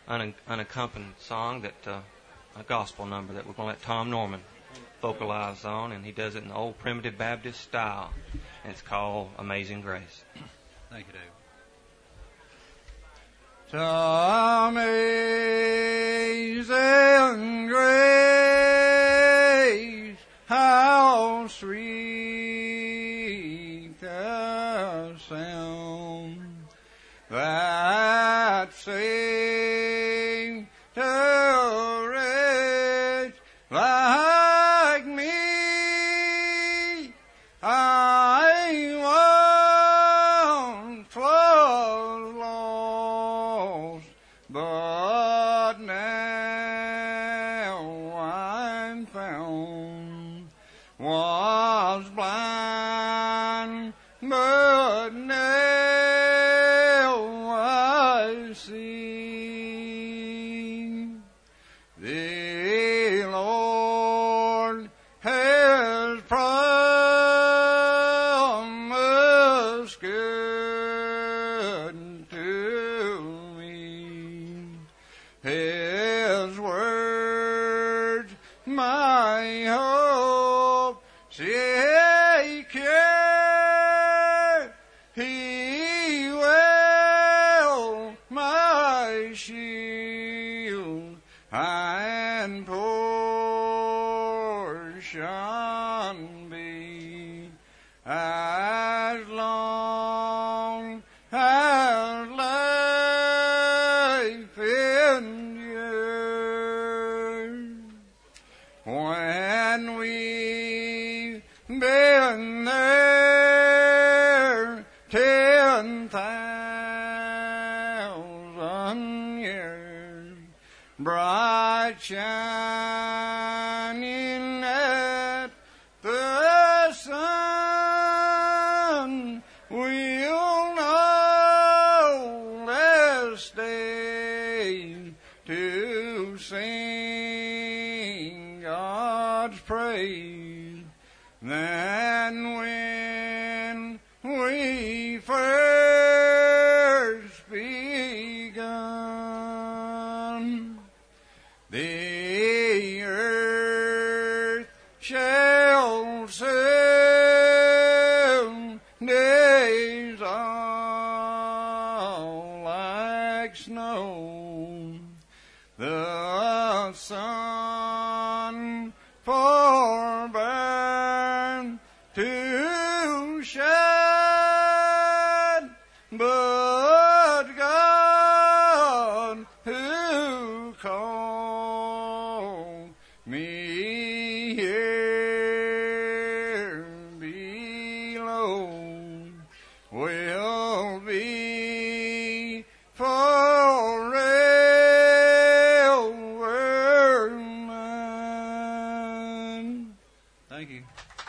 unaccompanied song a gospel number that we're going to let Tom Norman vocalize on, and he does it in the old primitive Baptist style. And it's called Amazing Grace. Thank you, David. Amazing grace, how sweet the sound that saved a wretch like me. I once was lost, but now I'm found. Was blind, but now I see. The Lord has promised good to me. His words, my hope, secure. He will my shield and portion be, as long as life endures. When we've been there 10,000 years, bright shining at the sun, we'll know this day to sing God's praise. Then when we first begun, the earth shall soon dissolve like snow. The sun forbear to shine, but God who called me here below will be forever mine. Thank you.